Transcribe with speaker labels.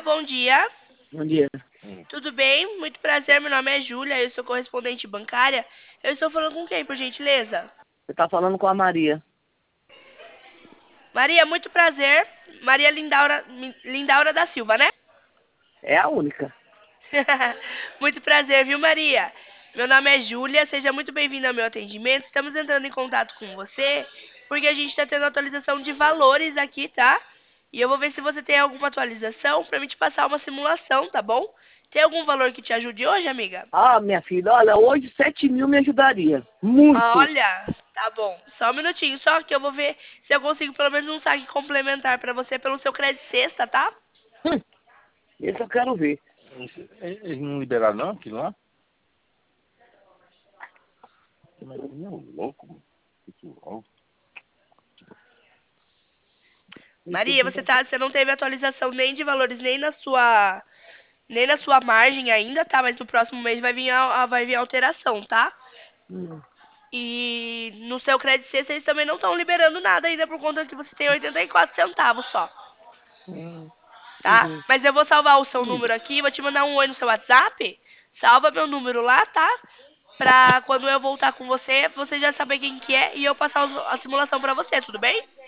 Speaker 1: bom dia.
Speaker 2: Bom dia.
Speaker 1: Tudo bem? Muito prazer, meu nome é Júlia, eu sou correspondente bancária. Eu estou falando com quem, por gentileza?
Speaker 2: Você tá falando com a Maria.
Speaker 1: Maria, muito prazer. Maria Lindaura da Silva, né?
Speaker 2: É a única.
Speaker 1: Muito prazer, viu, Maria? Meu nome é Júlia, seja muito bem-vinda ao meu atendimento. Estamos entrando em contato com você porque a gente está tendo atualização de valores aqui, tá? E eu vou ver se você tem alguma atualização para mim te passar uma simulação, tá bom? Tem algum valor que te ajude hoje, amiga?
Speaker 2: Ah, minha filha, olha, hoje 7.000 me ajudaria. Muito.
Speaker 1: Olha, tá bom. Só um minutinho, só que eu vou ver se eu consigo pelo menos um saque complementar para você pelo seu crédito sexta, tá?
Speaker 2: Esse eu quero ver.
Speaker 3: Eles não liberaram não aquilo lá? Mas é louco, mano. Isso, ó.
Speaker 1: Maria, você não teve atualização nem de valores nem na sua margem ainda, tá? Mas no próximo mês vai vir alteração, tá?
Speaker 2: Hum.
Speaker 1: E no seu crédito sexta eles também não estão liberando nada ainda por conta que você tem 84 centavos só,
Speaker 2: Hum.
Speaker 1: tá?
Speaker 2: Uhum.
Speaker 1: Mas eu vou salvar o seu número aqui, vou te mandar um oi no seu WhatsApp. Salva meu número lá, tá? Pra quando eu voltar com você, você já saber quem que é e eu passar a simulação pra você, tudo bem?